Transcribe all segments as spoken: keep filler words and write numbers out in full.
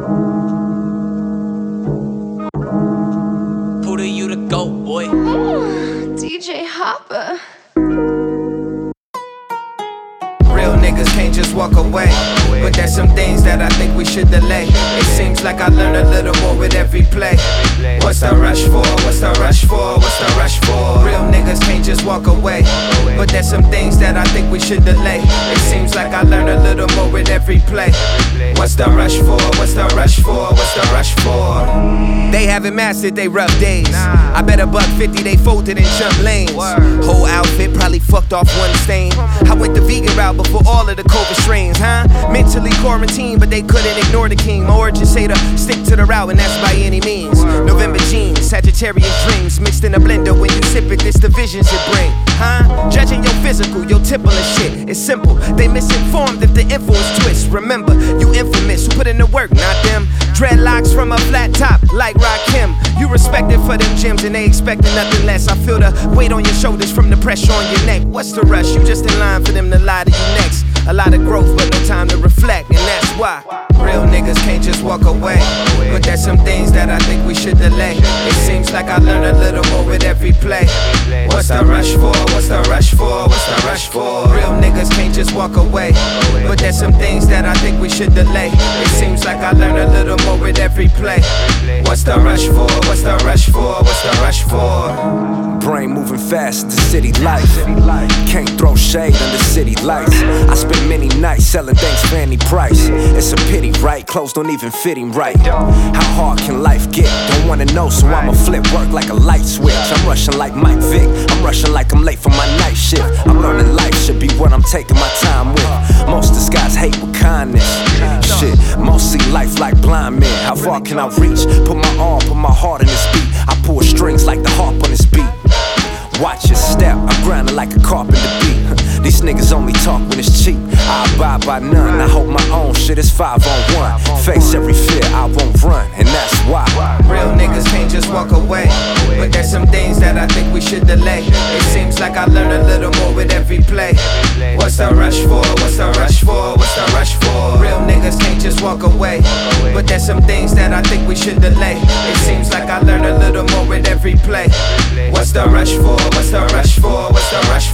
Who do you to go, boy? Ooh, D J Hopper. Real niggas can't just walk away, but there's some things that I think we should delay. It seems like I learn a little more with every play. What's the rush for? What's the rush for? What's the rush for? Real niggas can't just walk away, but there's some things that I think we should delay. It seems like I learn a little more with every play. What's the rush for? What's the rush for? What's the rush for? They haven't mastered they rough days. I bet a buck fifty they folded and jump lanes. Whole outfit probably fucked off one stain. I went the vegan route before all of the COVID strains, huh? Mentally quarantined, but they couldn't ignore the king. My origins say to stick to the route, and that's by any means. November jeans, Sagittarius dreams mixed in a blender. When you sip it, this the visions it bring, huh? Judging your physical, your typical shit. It's simple. They misinformed if the info is twist. Remember, you infamous who put in the work, not them. Dreadlocks from a flat top, like Rakim. You respected for them gyms, and they expected nothing less. I feel the weight on your shoulders from the pressure on your neck. What's the rush? You just in line for them to lie to you next. A lot of growth, but no time to reflect, and that's why real niggas can't just walk away. But there's some things that I think we should delay. It seems like I learn a little more with every play. What's the rush for? What's the rush for? What's the rush for? Real niggas can't just walk away. But there's some things that I think we should delay. It seems like I learn a little more with every play. What's the rush for? What's the rush for? What's the rush for? Brain moving fast, the city life. Can't throw shade under city lights. I spend many nights selling things for any price. It's a pity, right? Clothes don't even fit him right. How hard can life get? Don't wanna know, so I'ma flip work like a light switch. I'm rushing like Mike Vick. I'm rushing like I'm late for my night shift. I'm learning life should be what I'm taking my time with. Most disguise hate with kindness. Shit, most see life like blind men. How far can I reach? Put my arm, put my heart in this beat. I pull strings like the harp on this beat. Watch your step, I'm grinding like a carpenter beat. These niggas only talk when it's cheap. I abide by none, I hope my own shit is five on one. Face every fear, I won't run, and that's why real niggas can't just walk away. But there's some things that I think we should delay. It seems like I learn a little more with every play. What's the rush for? What's the rush for? What's the rush for? Real niggas can't just walk away. But there's some things that I think we should delay. It seems like I learn a little more with every play. What's the rush for? What's the rush for? What's the rush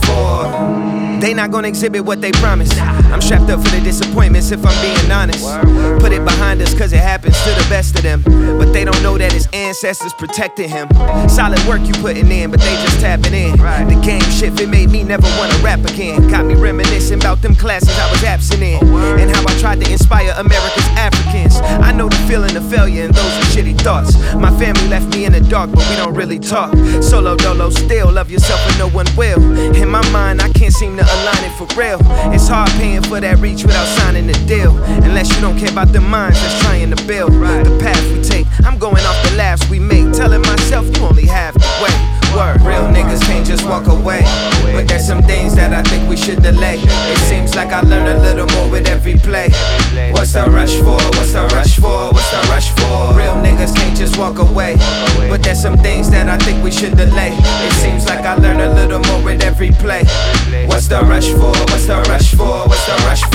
for? They not gonna exhibit what they promised. I'm strapped up for the disappointments if I'm being honest. Put it behind us cause it happens to the best of them. But they don't know that his ancestors protected him. Solid work you putting in, but they just tapping in. The game shift, it made me never wanna rap again. Got me reminiscing about them classes I was absent in. And how I tried to inspire America's Africans. I know the feeling of failure and those are shitty thoughts. My family left me in the dark, but we don't really talk. Solo dolo still, love yourself and no one will. In my mind, I can't seem to align it for real. It's hard paying for that reach without signing the deal. Unless you don't care about the minds that's trying to build the path we take. I'm going off the laughs we make, telling myself you only have to wait. Word. Real niggas can't just walk away. But there's some things that I think we should delay. It seems like I learn a little more with every play. What's the rush for? What's the rush for? What's the rush for? Real niggas can't just walk away. But there's some things that I think we should delay. It seems like I learn a little more with every play. What's the rush for? What's the rush for? What's the rush for?